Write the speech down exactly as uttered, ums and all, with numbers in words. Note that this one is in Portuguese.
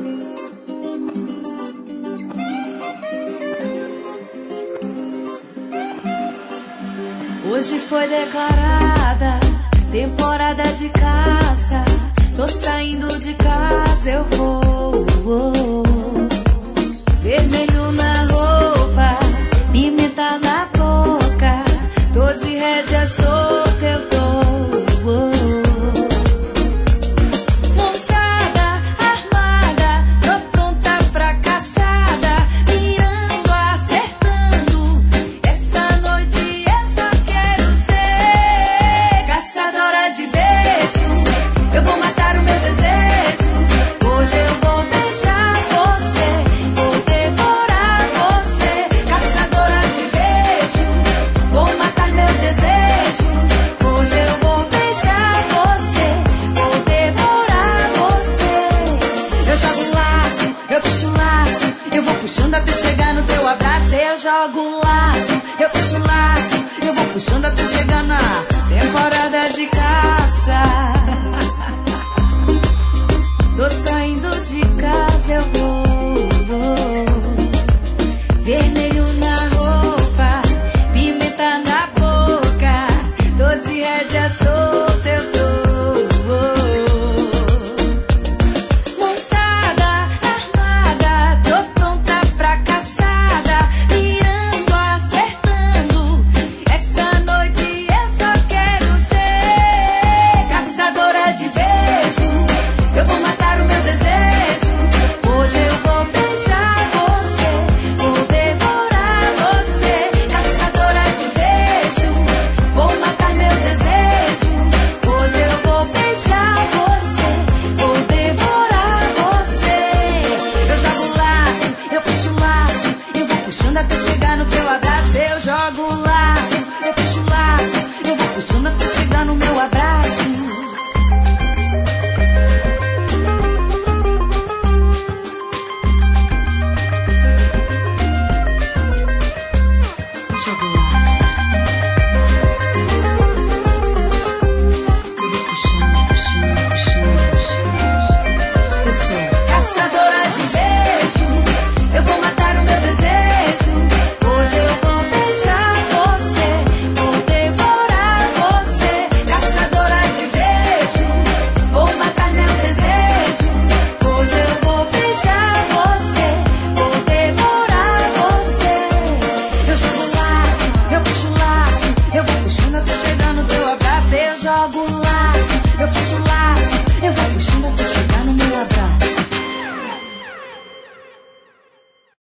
Hoje foi declarada temporada de caça. Tô saindo de casa, eu vou. Vermelho na roupa, pimenta na boca. Tô de rédea solta, eu tô. Montada, armada, tô pronta pra caçada. Mirando, acertando. Essa noite eu só quero ser caçadora de beijo. Eu vou matar o meu desejo. Hoje eu vou beijar você, vou devorar você. Caçadora de beijo, vou matar meu desejo. Hoje eu vou beijar você, vou devorar você. Eu jogo um laço, eu puxo um laço. Eu vou puxando até chegar no teu abraço. Eu jogo um laço, eu puxo um laço. Eu vou puxando até chegar na temporada de caça. Tô saindo de